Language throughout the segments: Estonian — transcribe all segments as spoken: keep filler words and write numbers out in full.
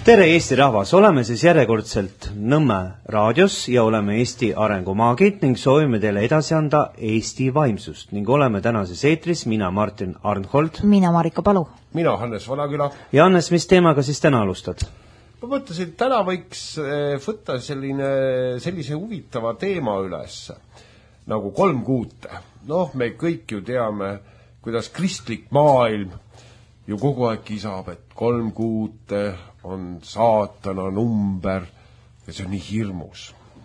Tere Eesti rahvas, oleme siis järjekordselt Nõmme raadios ja oleme Eesti arengumaagid ning soovime teile edasi anda Eesti vaimsust ning oleme tänases eetris mina Martin Arnhold, mina Marika Palu, mina Hannes Vanaküla. Ja Hannes, mis teemaga siis täna alustad? Ma mõtlesin, täna võiks võtta selline, sellise huvitava teema üles nagu kolmkuute. Noh, me kõik ju teame, kuidas kristlik maailm ju kogu aeg kisab, et kolmkuute on saatana number ja see on nii hirmus.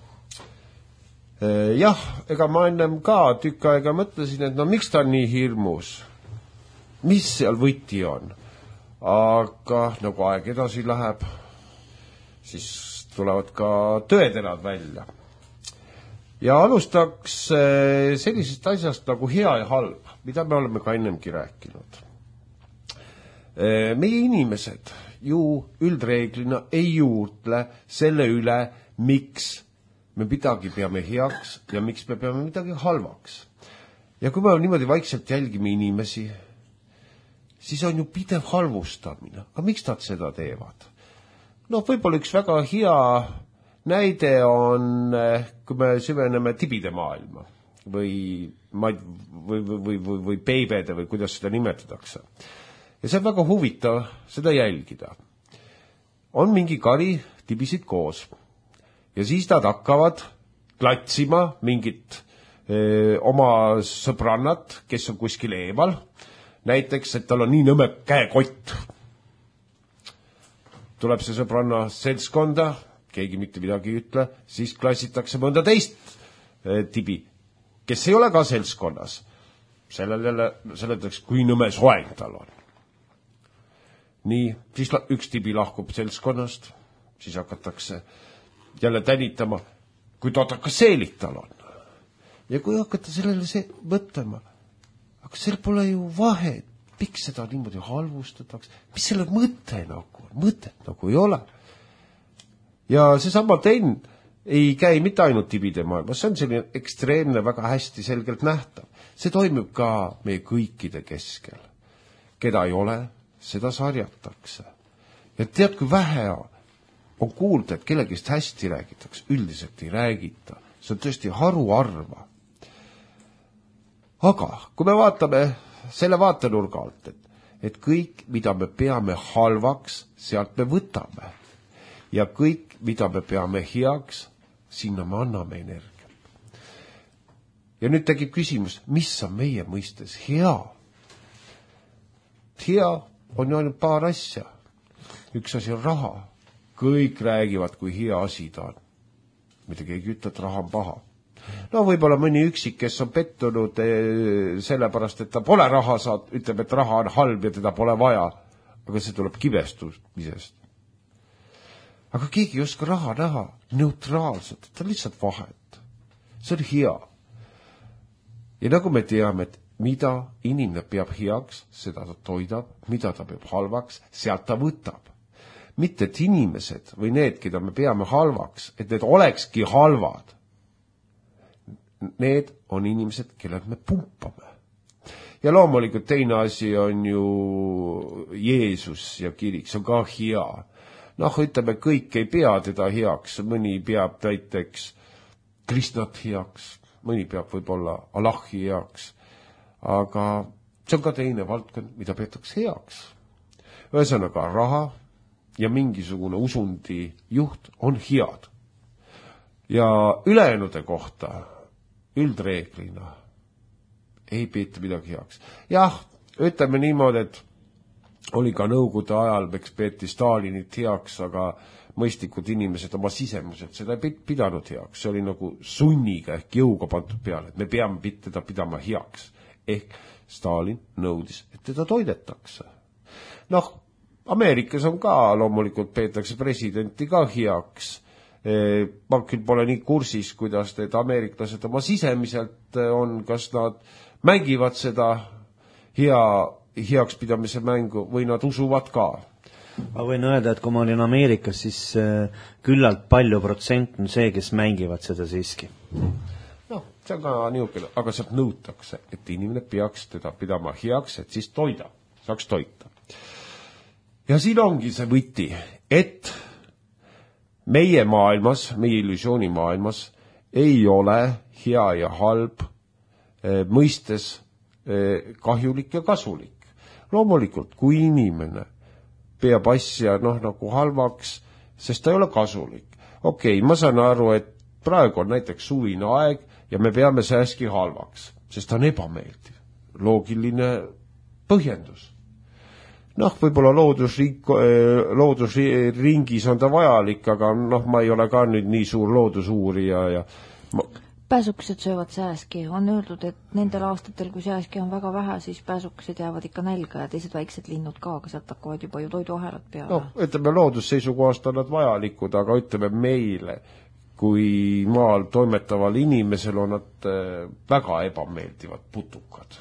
Jah, ega ma ennem ka tükk aega mõtlesin, et no miks ta on nii hirmus? Mis seal võti on? Aga nagu aeg edasi läheb, siis tulevad ka tõeterad välja. Ja alustaks sellisest asjast nagu hea ja halb, mida me oleme ka ennemgi rääkinud. Meie inimesed ju üldreeglina ei juurtle selle üle, miks me midagi peame heaks ja miks me peame midagi halvaks. Ja kui me niimoodi vaikselt jälgime inimesi, siis on ju pidev halvustamine. Aga miks nad seda teevad? No võib-olla üks väga hea näide on, kui me süveneme tibide maailma või, või, või, või, või, või peibede või kuidas seda nimetatakse. Ja see on väga huvitav seda jälgida. On mingi kari tibisid koos ja siis nad hakkavad klatsima mingit öö, oma sõbrannat, kes on kuskil eemal. Näiteks, et tal on nii nõme käekott. Tuleb see sõbranna seltskonda, keegi mitte midagi ei ütle, siis klassitakse mõnda teist öö, tibi, kes ei ole ka seltskonnas. Sellele seletaks, kui nõme soeng tal on. Nii, siis üks tibi lahkub seltskonnast, siis hakatakse jälle tänitama, kui totakas seelik tal on. Ja kui hakata sellele see mõtlema, aga seal pole ju vahet, miks seda niimoodi halvustatakse, mis selle mõte nagu on, mõtet nagu ei ole. Ja see sama tenn ei käi mitte ainult tibide maailmas, see on selline ekstreemne, väga hästi selgelt nähtav. See toimub ka meie kõikide keskel, keda ei ole, seda sarjatakse. Ja tead, kui vähe on kuulda, et kellegist hästi räägitakse, üldiselt ei räägita. See on tõesti haruarva. Aga kui me vaatame selle vaatenurga alt, et, et kõik, mida me peame halvaks, sealt me võtame. Ja kõik, mida me peame heaks, sinna me anname energiat. Ja nüüd tegib küsimus, mis on meie mõistes hea? Hea on ju ainult paar asja. Üks asi on raha. Kõik räägivad, kui hea asi ta on. Mitte keegi ütleb, et raha on paha. No võib-olla mõni üksik, kes on pettunud sellepärast, et ta pole raha saad, ütleb, et raha on halb ja teda pole vaja. Aga see tuleb kibestumisest. Aga keegi ei oska raha näha neutraalselt, ta on lihtsalt vahet. See on hea. Ja nagu me teame, et mida inimene peab heaks, seda ta toidab, mida ta peab halvaks, sealt ta võtab. Mitte et inimesed või need, keda me peame halvaks, et need olekski halvad. Need on inimesed, kellel me pumpame. Ja loomulikult teine asi on ju Jeesus ja kirik, see on ka hea. Noh, ütleme, kõik ei pea teda heaks, mõni peab näiteks Kristnat heaks, mõni peab võib-olla Allahi heaks. Aga see on ka teine valdkond, mida peetakse heaks. Ühesõnaga raha ja mingisugune usundi juht on head. Ja ülejäänude kohta üldreeglina ei peeta midagi heaks. Jah, ütleme niimoodi, et oli ka nõukogude ajal, eks peeti Stalinit heaks, aga mõistlikud inimesed oma sisemused seda ei pidanud heaks. See oli nagu sunniga ehk jõuga pandud peale, et me peame teda pidama heaks. Ehk Stalin nõudis, et teda toidetakse. Noh, Ameerikas on ka loomulikult peetakse presidenti ka heaks. Ma küll pole nii kursis, kuidas need ameeriklased oma sisemiselt on, kas nad mängivad seda hea, heaks pidamise mängu või nad usuvad ka. Ma võin öelda, et kui ma olin Ameerikas, siis küllalt palju protsent on see, kes mängivad seda siiski. See on ka niisugune, aga sealt nõutakse, et inimene peaks teda pidama heaks, et siis toida, saaks toita. Ja siin ongi see võti. et meie maailmas, meie illusiooni maailmas ei ole hea ja halb eh, mõistes eh, kahjulik ja kasulik. Loomulikult, kui inimene peab asja noh, nagu halvaks, sest ta ei ole kasulik. Okei, okay, ma saan aru, et praegu on näiteks suvine aeg ja me peame sääski halvaks, sest ta on ebameeldiv. Loogiline põhjendus. Noh, võib-olla loodusriik, loodusringis on ta vajalik, aga noh, ma ei ole ka nüüd nii suur loodusuurija ja ma... Pääsukesed söövad sääski. On öeldud, et nendel aastatel, kui sääski on väga vähe, siis pääsukesed jäävad ikka nälga ja teised väiksed linnud ka, aga sealt hakkavad juba ju toiduahelad peale. No, ütleme, loodusseisukohast on nad vajalikud, aga ütleme meile, kui maal toimetaval inimesel on nad väga ebameeldivad putukad.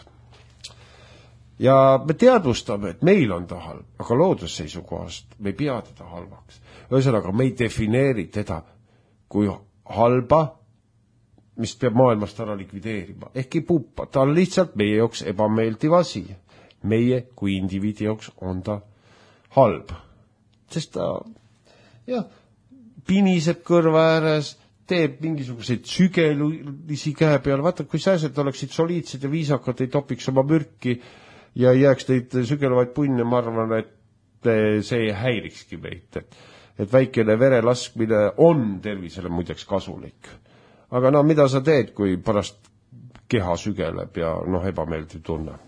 Ja me teadvustame, et meil on ta halb, aga loodusseisukohast me ei pea teda halvaks. Ühesõnaga, me ei defineeri teda kui halba, mis peab maailmast ära likvideerima. Ehk ei pupa, ta on lihtsalt meie jaoks ebameeldiv asi. Meie kui indiviidi jaoks on ta halb. Sest ta jah, piniseb kõrva ääres, teeb mingisuguseid sügelisi käe peal. Vaata, kui sääsed oleksid soliidsed ja viisakad, ei topiks oma mürki ja jääks neid sügelevaid punne, ma arvan, et see ei häirikski meid. Et väikene verelaskmine on tervisele muideks kasulik. Aga no mida sa teed, kui pärast keha sügeleb ja noh, ebameeldiv tunne.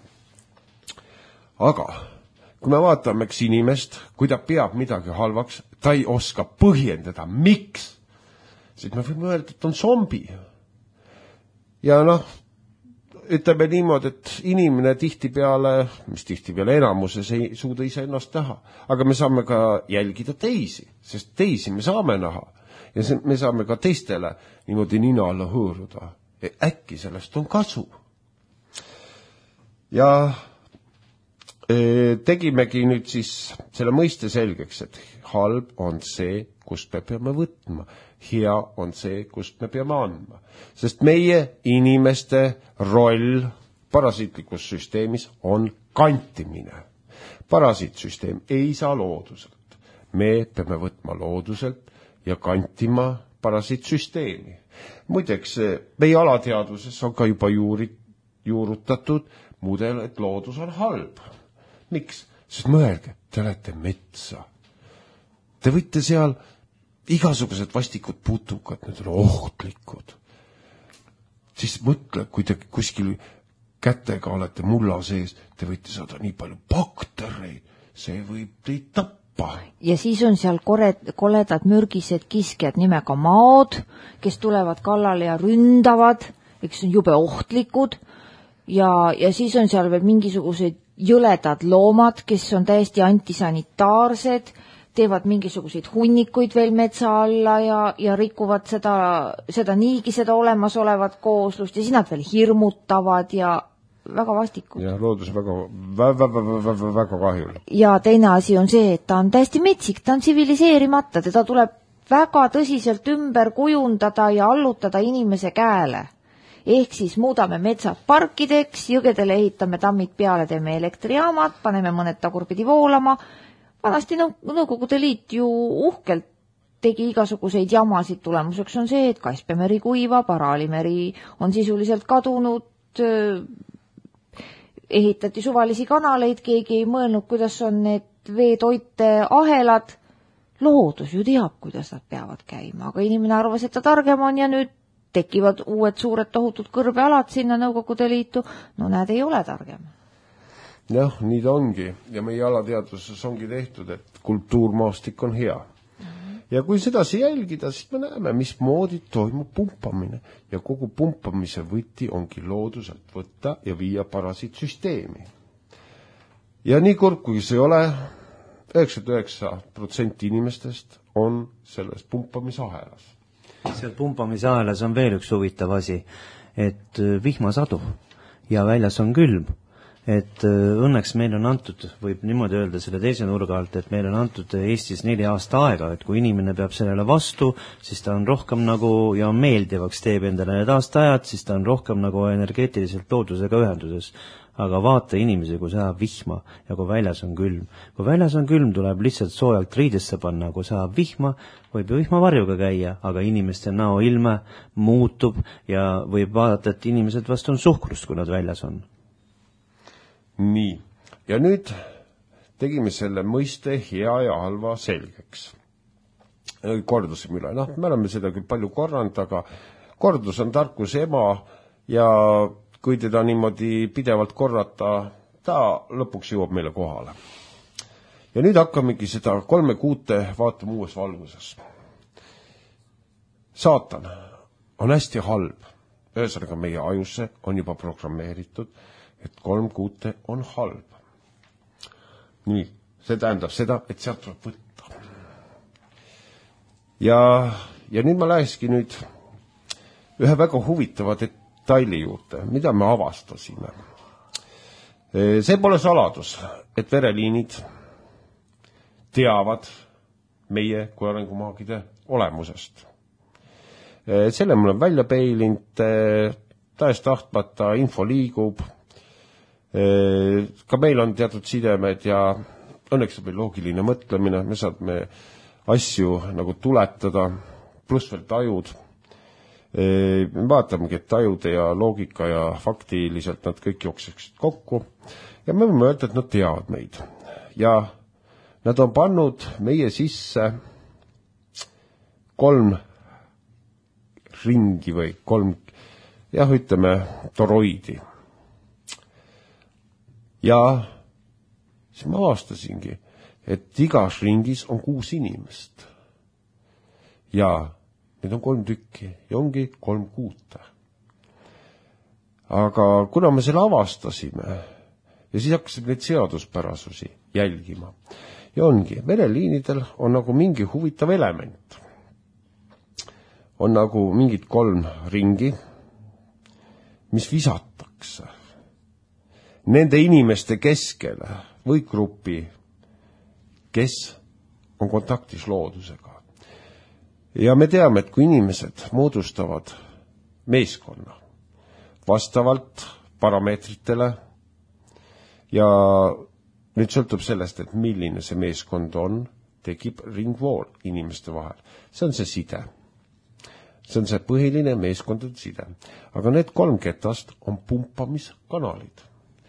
Aga kui me vaatame eks inimest, kui ta peab midagi halvaks, ta ei oska põhjendada, miks. Siis me võime öelda, et on zombi. Ja noh, ütleme niimoodi, et inimene tihti peale, mis tihti peale enamuses ei suuda ise ennast näha. Aga me saame ka jälgida teisi, sest teisi me saame näha. Ja me saame ka teistele niimoodi nina alla hõõruda. Äkki sellest on kasu. Ja e, tegimegi nüüd siis selle mõiste selgeks, et halb on see, kust me peame võtma. Hea on see, kust me peame andma. Sest meie inimeste roll parasiitlikus süsteemis on kantimine. Parasiitsüsteem ei saa looduselt. Me peame võtma looduselt ja kantima parasiitsüsteemi. Muideks, meie alateadvuses on ka juba juuri, juurutatud mudel, et loodus on halb. Miks? Sest mõelge, te olete metsa. Te võite seal igasugused vastikud putukad, need on ohtlikud. Siis mõtle, kui te kuskil kätega olete mulla sees, te võite saada nii palju baktereid, see võib teid tappa. Ja siis on seal kored, koledad mürgised kiskjad nimega maod, kes tulevad kallale ja ründavad, eks on jube ohtlikud. Ja, ja siis on seal veel mingisugused jõledad loomad, kes on täiesti antisanitaarsed, teevad mingisuguseid hunnikuid veel metsa alla ja, ja rikuvad seda, seda niigi seda olemasolevat kooslust ja siis nad veel hirmutavad ja väga vastikud. Ja loodus väga, väga, väga, väga kahjul. Ja teine asi on see, et ta on täiesti metsik, ta on tsiviliseerimata, teda tuleb väga tõsiselt ümber kujundada ja allutada inimese käele. Ehk siis muudame metsad parkideks, jõgedele ehitame tammid peale, teeme elektrijaamad, paneme mõned tagurpidi voolama. Vanasti Nõukogude Liit ju uhkelt tegi igasuguseid jamasid, tulemuseks on see, et Kaspemeri kuivab, Araalimeri on sisuliselt kadunud, ehitati suvalisi kanaleid, keegi ei mõelnud, kuidas on need veetoite ahelad. Loodus ju teab, kuidas nad peavad käima, aga inimene arvas, et ta targem on ja nüüd tekivad uued suured tohutud kõrbealad sinna Nõukogude Liitu. No näed, ei ole targem. Jah, nii ta ongi. Ja meie alateadvuses ongi tehtud, et kultuurmaastik on hea. Ja kui sedasi jälgida, siis me näeme, mis moodi toimub pumpamine. Ja kogu pumpamise võti ongi looduselt võtta ja viia parasiitsüsteemi. Ja nii kurb, kui see ei ole, üheksakümmend üheksa protsenti inimestest on selles pumpamisahelas. Seal pumpamisahelas on veel üks huvitav asi, et vihma sadub ja väljas on külm. et õnneks meil on antud, võib niimoodi öelda selle teise nurga alt, et meil on antud Eestis neli aasta aega, et kui inimene peab sellele vastu, siis ta on rohkem nagu ja meeldivaks teeb endale need aastaajad, siis ta on rohkem nagu energeetiliselt loodusega ühenduses. Aga vaata inimesi, kui sajab vihma ja kui väljas on külm. Kui väljas on külm, tuleb lihtsalt soojalt riidesse panna, kui sajab vihma, võib ju vihmavarjuga käia, aga inimeste näo ilme muutub ja võib vaadata, et inimesed vastu on suhkrust, kui nad väljas on. Nii, ja nüüd tegime selle mõiste hea ja halva selgeks. Kordusime üle, noh, me oleme seda küll palju korranud, aga kordus on tarkuse ema ja kui teda niimoodi pidevalt korrata, ta lõpuks jõuab meile kohale. Ja nüüd hakkamegi seda kolme kuute vaatama uues valguses. Saatan on hästi halb. Ühesõnaga meie ajusse on juba programmeeritud, et kolm kuute on halb. Nii, see tähendab seda, et sealt tuleb võtta. Ja, ja nüüd ma läheski nüüd ühe väga huvitava detaili juurde, mida me avastasime. See pole saladus, et vereliinid teavad meie kui arengumaagide olemusest. Selle mul on välja peilinud, tahes tahtmata info liigub. Ka meil on teatud sidemed ja õnneks on meil loogiline mõtlemine, me saame asju nagu tuletada, pluss veel tajud. Me vaatamegi, et tajude ja loogika ja faktiliselt nad kõik jookseksid kokku ja me võime öelda, et nad teavad meid. Ja nad on pannud meie sisse kolm ringi või kolm, jah, ütleme, toroidi. Ja siis ma avastasingi, et igas ringis on kuus inimest. Ja need on kolm tükki ja ongi kolm kuute. Aga kuna me selle avastasime ja siis hakkasime neid seaduspärasusi jälgima ja ongi, vereliinidel on nagu mingi huvitav element. On nagu mingid kolm ringi, mis visatakse nende inimeste keskele või grupi, kes on kontaktis loodusega. Ja me teame, et kui inimesed moodustavad meeskonna vastavalt parameetritele ja nüüd sõltub sellest, et milline see meeskond on, tekib ringvool inimeste vahel. See on see side. See on see põhiline meeskondade side. Aga need kolm ketast on pumpamiskanalid.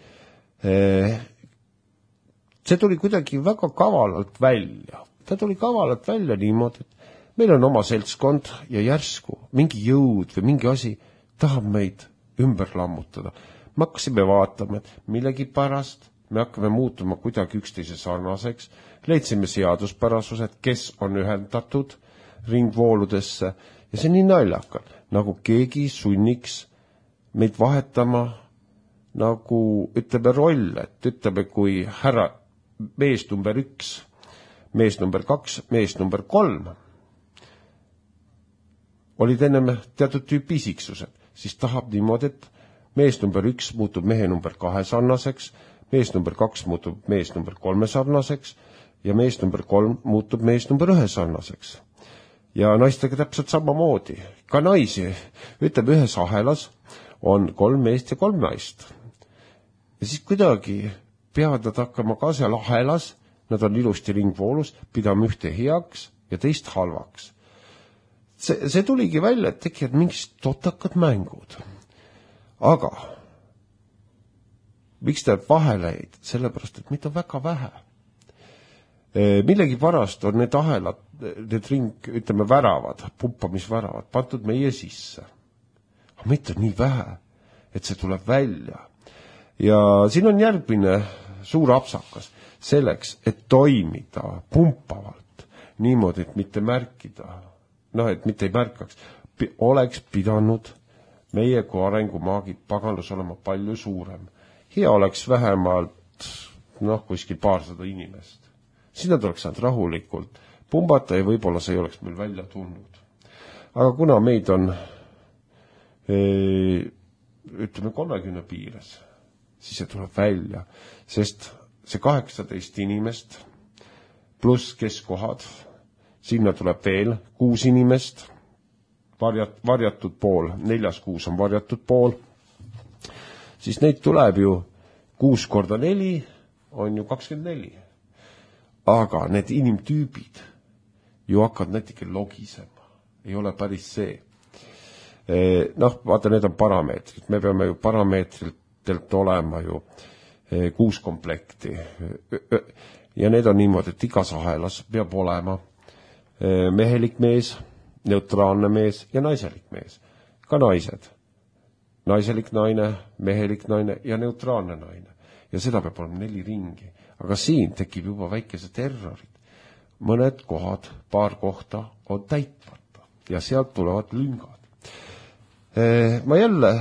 See tuli kuidagi väga kavalalt välja. Ta tuli kavalalt välja niimoodi, et meil on oma seltskond ja järsku mingi jõud või mingi asi tahab meid ümber lammutada. Me hakkasime vaatama, et millegi pärast me hakkame muutuma kuidagi üksteise sarnaseks, leidsime seaduspärasused, kes on ühendatud ringvooludesse ja see on nii naljakal, nagu keegi sunniks meid vahetama nagu ütleme rolle, et ütleme kui härra mees number üks, mees number kaks, mees number kolm olid ennem teatud tüüpi isiksused, siis tahab niimoodi, et mees number üks muutub mehe number kahe sarnaseks, mees number kaks muutub mees number kolme sarnaseks ja mees number kolm muutub mees number ühe sarnaseks. Ja naistega täpselt samamoodi. Ka naisi, ütleb ühes ahelas, on kolm meest ja kolm naist. Ja siis kuidagi peavad nad hakkama ka seal ahelas, nad on ilusti ringvoolus, pidama ühte heaks ja teist halvaks. See, see tuligi välja, et tekivad mingid totakad mängud. Aga miks ta vahele jäid? Sellepärast, et mida väga vähe. Millegi pärast on need ahelad, need ring, ütleme väravad, pumpamisväravad, pandud meie sisse. Aga mitte nii vähe, et see tuleb välja. Ja siin on järgmine suur apsakas selleks, et toimida pumpavalt, niimoodi, et mitte märkida, noh, et mitte ei märkaks, oleks pidanud meie kui arengumaagid paganlus olema palju suurem. Hea oleks vähemalt, noh, kuskil paarsada inimest. Sinna tuleks saanud rahulikult pumbata ja võib-olla see ei oleks meil välja tulnud. Aga kuna meid on, ütleme, kolmekümne piires, siis see tuleb välja, sest see kaheksateist inimest pluss keskkohad, sinna tuleb veel kuus inimest, varjat, varjatud pool, neljas kuus on varjatud pool, siis neid tuleb ju kuus korda neli on ju kakskümmend neli. Aga need inimtüübid ju hakkavad näiteks logisema. Ei ole päris see. Noh, vaata, need on parameetrid. Me peame ju parameetritelt olema ju kuus komplekti. Ja need on niimoodi, et igas ahelas peab olema mehelik mees, neutraalne mees ja naiselik mees. Ka naised. Naiselik naine, mehelik naine ja neutraalne naine. Ja seda peab olema neli ringi. Aga siin tekib juba väikesed errorid. Mõned kohad, paar kohta on täitmata ja sealt tulevad lüngad. Ma jälle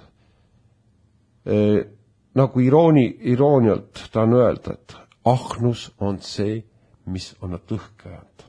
nagu irooni, iroonialt tahan öelda, et ahnus on see, mis on nad õhkajad.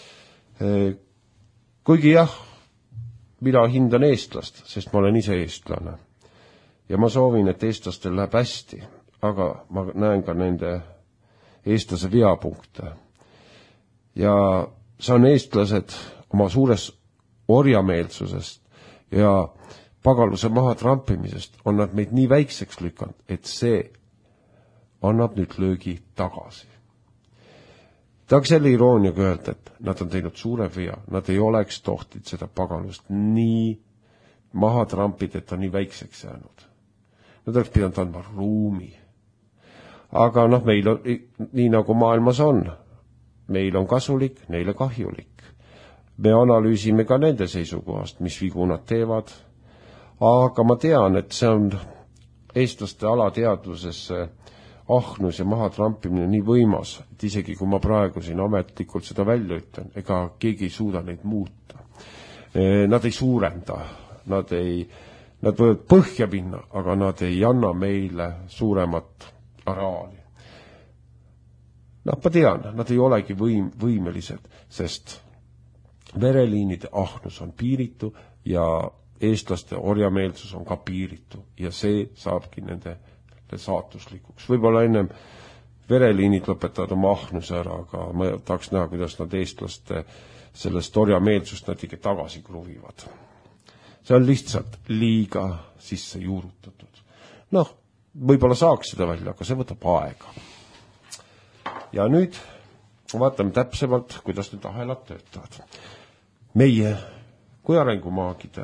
Kuigi jah, mina hindan eestlast, sest ma olen ise eestlane. Ja ma soovin, et eestlastel läheb hästi, aga ma näen ka nende eestlase veapunkte. Ja see on eestlased oma suures orjameelsusest ja pagaluse maha trampimisest on nad meid nii väikseks lükanud, et see annab nüüd löögi tagasi. Tahaks jälle irooniaga öelda, et nad on teinud suure vea, nad ei oleks tohtid seda pagalust nii maha trampida, et ta nii väikseks jäänud. Nad oleks pidanud andma ruumi. Aga noh, meil on, nii nagu maailmas on, meil on kasulik, neile kahjulik. Me analüüsime ka nende seisukohast, mis vigu nad teevad, aga ma tean, et see on eestlaste alateadvusesse ahnus ja maha trampimine nii võimas, et isegi kui ma praegu siin ametlikult seda välja ütlen, ega keegi ei suuda neid muuta. Nad ei suurenda, nad, ei, nad võivad põhja minna, aga nad ei anna meile suuremat araali. Noh, ma tean, nad ei olegi võim, võimelised, sest vereliinide ahnus on piiritu ja eestlaste orjameelsus on ka piiritu ja see saabki nende saatuslikuks. Võib-olla ennem vereliinid lõpetavad oma ahnuse ära, aga ma tahaks näha, kuidas nad eestlaste sellest orjameelsust natuke tagasi kruvivad. See on lihtsalt liiga sisse juurutatud. Noh, võib-olla saaks seda välja, aga see võtab aega. Ja nüüd vaatame täpsemalt, kuidas need ahelad töötavad. Meie kui arengumaagide,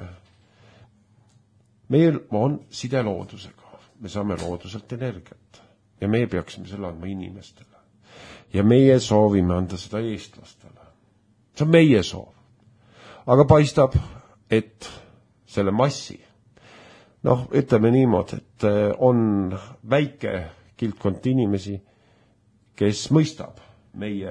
meil on side loodusega. Me saame looduselt energiat ja meie peaksime selle andma inimestele. Ja meie soovime anda seda eestlastele. See on meie soov. Aga paistab, et selle massi, noh, ütleme niimoodi, et on väike kildkond inimesi, kes mõistab meie,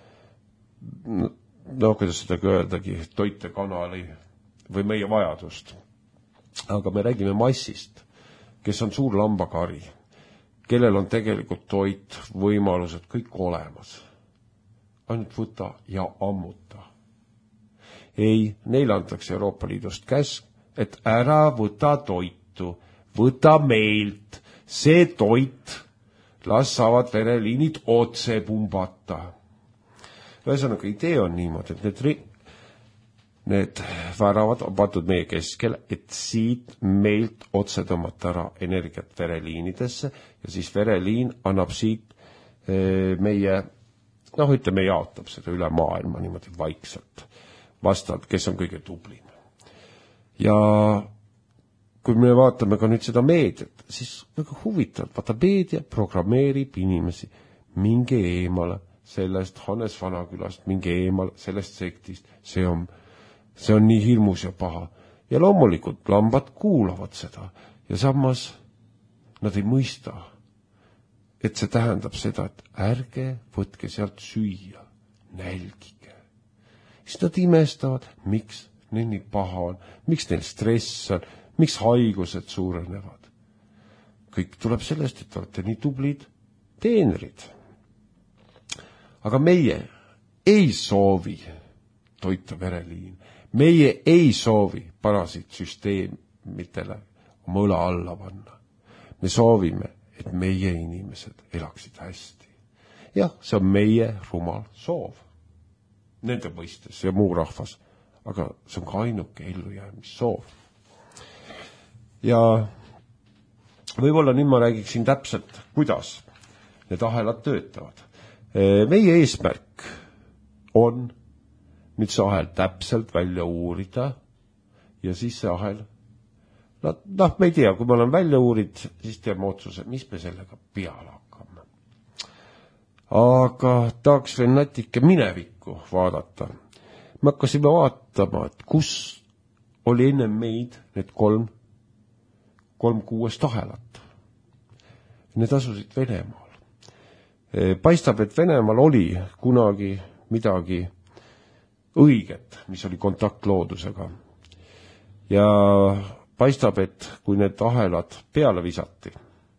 no kuidas seda öeldagi, toitekanali või meie vajadust. Aga me räägime massist, kes on suur lambakari, kellel on tegelikult toit, võimalused, kõik olemas. Ainult võta ja ammuta. Ei, neile antakse Euroopa Liidust käsk, et ära võta toitu, võta meilt, see toit, las saavad vereliinid otse pumbata. Ühesõnaga, idee on niimoodi, et need, need väravad on pandud meie keskel, et siit meilt otse tõmmata ära energiat vereliinidesse ja siis vereliin annab siit meie, noh, ütleme, jaotab seda üle maailma niimoodi vaikselt vastavalt, kes on kõige tublim. Ja kui me vaatame ka nüüd seda meediat, siis väga huvitavalt, vaata, meedia programmeerib inimesi, minge eemale sellest Hannes Vanakülast, minge eemal sellest sektist, see on, see on nii hirmus ja paha. Ja loomulikult lambad kuulavad seda ja samas nad ei mõista, et see tähendab seda, et ärge võtke sealt süüa, nälgige. Siis nad imestavad, miks neil nii paha on, miks neil stress on, miks haigused suurenevad. Kõik tuleb sellest, et olete nii tublid teenrid. Aga meie ei soovi toita vereliin. Meie ei soovi parasiitsüsteemitele oma õla alla panna. Me soovime, et meie inimesed elaksid hästi. Jah, see on meie rumal soov. Nende mõistes ja muu rahvas. Aga see on ka ainuke ellujäämissoov. Ja võib-olla nüüd ma räägiksin täpselt, kuidas need ahelad töötavad. Meie eesmärk on nüüd see ahel täpselt välja uurida ja siis see ahel, noh, me ei tea, kui ma olen välja uurid, siis teeme otsuse, mis me sellega peale hakkame. Aga tahaks veel natuke minevikku vaadata. Me hakkasime vaatama, et kus oli enne meid need kolm, kolm kuuest ahelat. Need asusid Venemaal. Paistab, et Venemaal oli kunagi midagi õiget, mis oli kontakt loodusega. Ja paistab, et kui need ahelad peale visati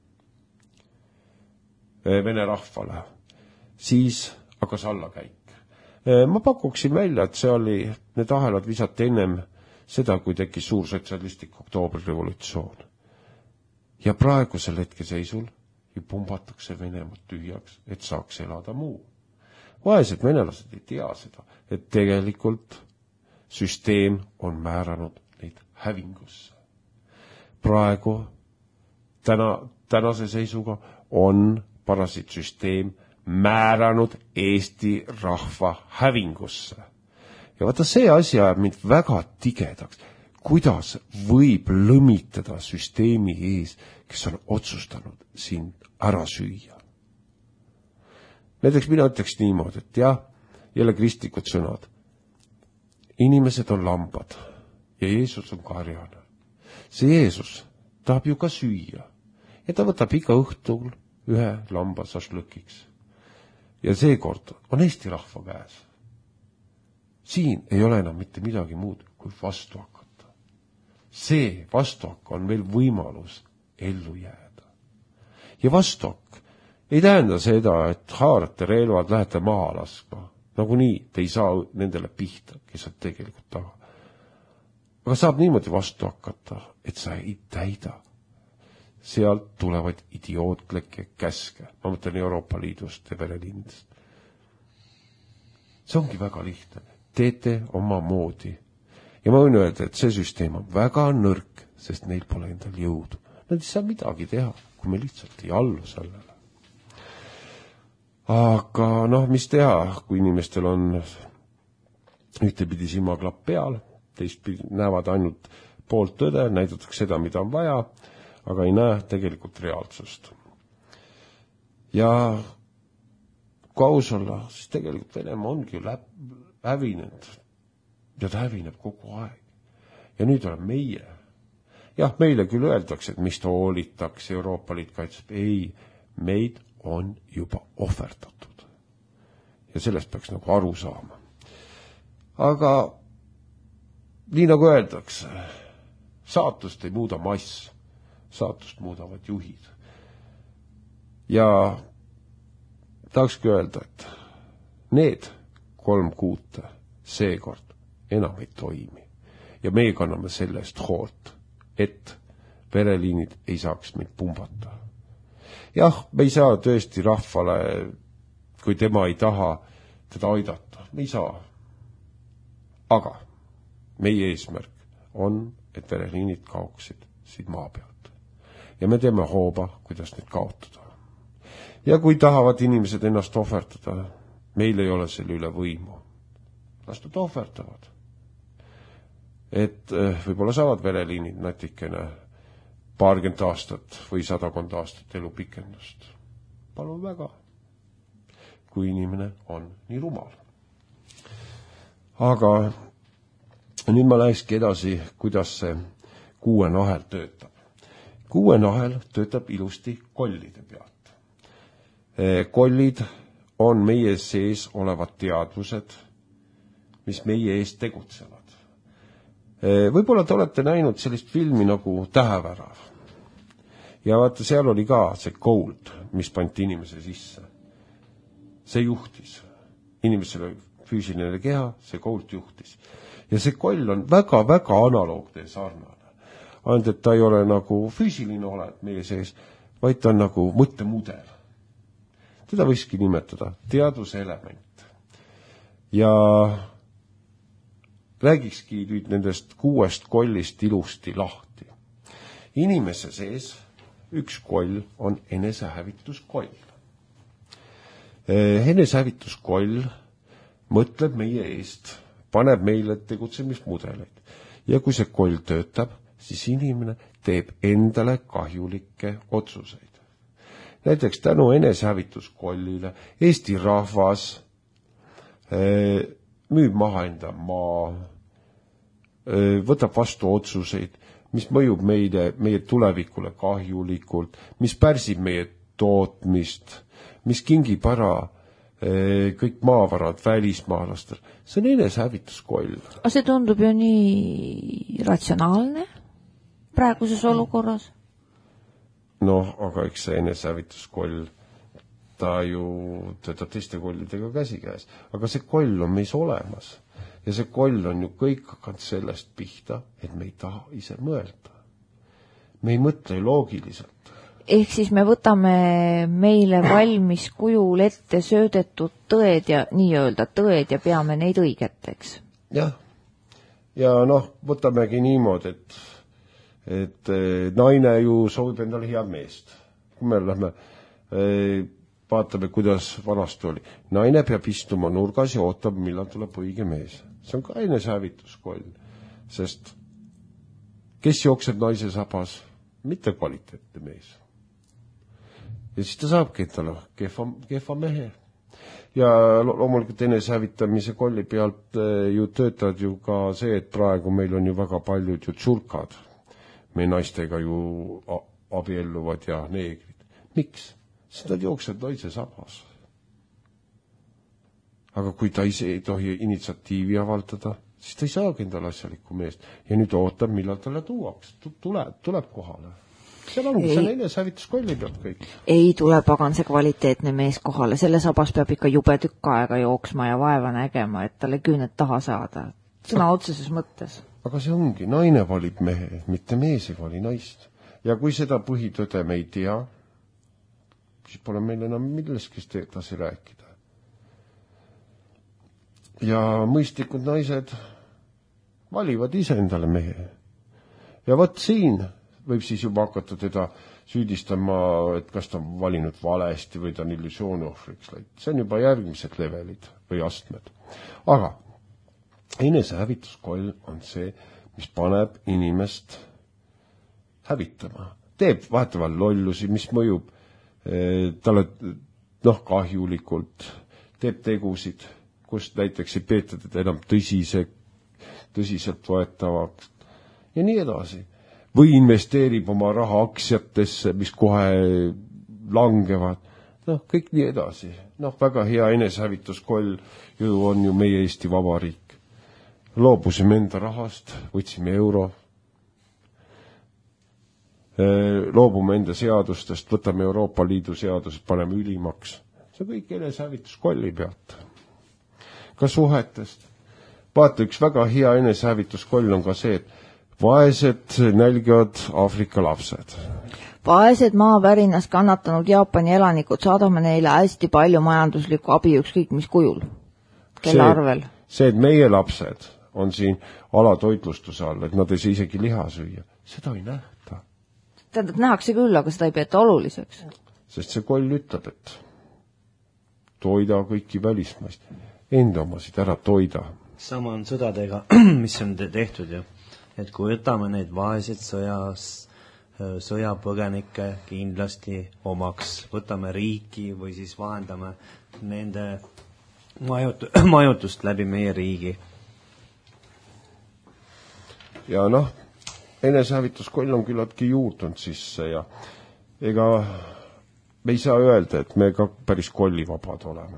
Vene rahvale, siis hakkas allakäik. Ma pakuksin välja, et see oli, need ahelad visati ennem seda, kui tekkis suur sotsialistlik oktoobrirevolutsioon. Ja praegusel hetkeseisul ju pumbatakse Venemaad tühjaks, et saaks elada muu. Vaesed venelased ei tea seda, et tegelikult süsteem on määranud neid hävingusse. Praegu, täna, tänase seisuga on parasiitsüsteem määranud Eesti rahva hävingusse. Ja vaata, see asi ajab mind väga tigedaks. Kuidas võib lõmitada süsteemi ees, kes on otsustanud sind ära süüa? Näiteks mina ütleks niimoodi, et jah, jälle kristlikud sõnad. Inimesed on lambad ja Jeesus on karjane. See Jeesus tahab ju ka süüa ja ta võtab iga õhtul ühe lamba sašlõkiks. Ja seekord on Eesti rahva käes. Siin ei ole enam mitte midagi muud kui vastu hakata. See vastuhakk on veel võimalus ellu jääda. Ja vastuhakk ei tähenda seda, et haarate relvad, lähete maha laskma. Nagu nii, te ei saa nendele pihta, kes on tegelikult taga. Aga saab niimoodi vastu hakata, et sa ei täida. Sealt tulevad idiootlikke käske. Ma mõtlen Euroopa Liidust ja pereliinidest. See ongi väga lihtne. Teete oma moodi. Ja ma võin öelda, et see süsteem on väga nõrk, sest neil pole endal jõudu. Nad ei saa midagi teha, kui me lihtsalt ei allu sellele. Aga noh, mis teha, kui inimestel on ühtepidi silmaklapp peal, teistpidi näevad ainult poolt tõde, näidatakse seda, mida on vaja, aga ei näe tegelikult reaalsust. Ja kui aus olla, siis tegelikult Venemaa ongi läb, hävinenud ja ta hävineb kogu aeg. Ja nüüd on meie. Jah, meile küll öeldakse, et mis ta hoolitakse, Euroopa Liit kaitseb. Ei, meid on juba ohverdatud. Ja sellest peaks nagu aru saama. Aga nii nagu öeldakse, saatust ei muuda mass, saatust muudavad juhid. Ja tahakski öelda, et need kolm kuute seekord enam ei toimi. Ja meie kanname sellest hoolt, et pereliinid ei saaks meid pumbata. Jah, me ei saa tõesti rahvale, kui tema ei taha teda aidata. Me ei saa. Aga meie eesmärk on, et pereliinid kaoksid siit maa pealt. Ja me teeme hooba, kuidas neid kaotada. Ja kui tahavad inimesed ennast ohverdada, meil ei ole selle üle võimu. Las nad ohverdavad. Et võib-olla saavad pereliinid natikene paarkümmend aastat või sadakond aastat elu pikendust. Palun väga, kui inimene on nii rumal. Aga nüüd ma lähekski edasi, kuidas see kuuenahel töötab. Kuuenahel töötab ilusti kollide pealt. Kollid on meie sees olevad teadvused, mis meie ees tegutsevad. Võib-olla te olete näinud sellist filmi nagu Tähevärav. Ja vaata, seal oli ka see gold, mis panti inimese sisse. See juhtis. Inimesele füüsiline keha, see gold juhtis. Ja see koll on väga-väga analoogne ja sarnane. Ainult, et ta ei ole nagu füüsiline oled meie sees, vaid ta on nagu mõttemudel. Teda võikski nimetada teaduselement. Ja räägikski nüüd nendest kuuest kollist ilusti lahti. Inimese sees üks koll on enesehävituskoll. Enesehävituskoll mõtleb meie eest, paneb meile tegutsemismudeleid. Ja kui see koll töötab, siis inimene teeb endale kahjulikke otsuseid. Näiteks tänu enesehävituskollile Eesti rahvas müüb maha enda maa, võtab vastu otsuseid, mis mõjub meile, meie tulevikule kahjulikult, mis pärsib meie tootmist, mis kingib ära kõik maavarad välismaalastel. See on enesehävituskoll. Aga see tundub ju nii ratsionaalne praeguses olukorras? Noh, aga eks see enesehävituskoll, ta ju töötab teiste kollidega käsikäes. Aga see koll on meis olemas. Ja see koll on ju kõik hakanud sellest pihta, et me ei taha ise mõelda. Me ei mõtle loogiliselt. Ehk siis me võtame meile valmis kujul ette söödetud tõed ja nii-öelda tõed ja peame neid õigeteks. Jah. Ja noh, võtamegi niimoodi, et, et naine ju soovib endale head meest. Kui me lähme, vaatame, kuidas vanasti oli. Naine peab istuma nurgas ja ootab, millal tuleb õige mees. See on ka enesehävituskoll, sest kes jookseb naise sabas? Mitte kvaliteetne mees. Ja siis ta saabki endale kehva, kehva mehe. Ja loomulikult enesehävitamise kolli pealt ju töötavad ju ka see, et praegu meil on ju väga paljud ju tšurkad. Me naistega ju abielluvad ja neegrid. Miks? Sest nad jookseb naise sabas. Aga kui ta ise ei tohi initsiatiivi avaldada, siis ta ei saagi endale asjalikku meest. Ja nüüd ootab, millal talle tuuaks. Tuleb, tuleb kohale. Seal ongi, see on enesehävituskolli pealt kõik. Ei tule pagan see kvaliteetne mees kohale. Selle sabas peab ikka jube tükk aega jooksma ja vaeva nägema, et talle küüned taha saada. Sõna otseses mõttes. Aga see ongi, naine valib mehe, mitte mees ei vali naist. Ja kui seda põhitõde me ei tea, siis pole meil enam millestki edasi rääkida. Ja mõistlikud naised valivad ise endale mehe. Ja võt siin võib siis juba hakata teda süüdistama, et kas ta on valinud valesti või ta on illusiooni ohvriks läinud. See on juba järgmised levelid või astmed. Aga enesehävituskoll on see, mis paneb inimest hävitama. Teeb vahetavalt lollusi, mis mõjub talle noh, kahjulikult, teeb tegusid, kus näiteks ei peeta teda enam tõsise, tõsiselt võetavaks ja nii edasi. Või investeerib oma raha aktsiatesse, mis kohe langevad. Noh, kõik nii edasi. Noh, väga hea enesehävituskoll ju on ju meie Eesti Vabariik. Loobusime enda rahast, võtsime euro. Loobume enda seadustest, võtame Euroopa Liidu seadused, paneme ülimaks. See on kõik enesehävituskolli pealt. Ka suhetest. Vaata, üks väga hea enesehävituskoll on ka see, et vaesed nälgivad Aafrika lapsed. Vaesed maavärinas kannatanud Jaapani elanikud saadame neile hästi palju majanduslikku abi ükskõik mis kujul. Kelle see, arvel? See, et meie lapsed on siin alatoitlustuse all, et nad ei saa isegi liha süüa, seda ei nähta. Tähendab, nähakse küll, aga seda ei peeta oluliseks. Sest see koll ütleb, et toida kõiki välismaist, enda omasid ära toida. Sama on sõdadega, mis on tehtud ju. Et kui võtame neid vaesed sõjas, sõjapõgenikke kindlasti omaks, võtame riiki või siis vahendame nende majut- majutust läbi meie riigi. Ja noh, enesehävituskoll on küllaltki juurdunud sisse ja ega me ei saa öelda, et me ka päris kollivabad oleme.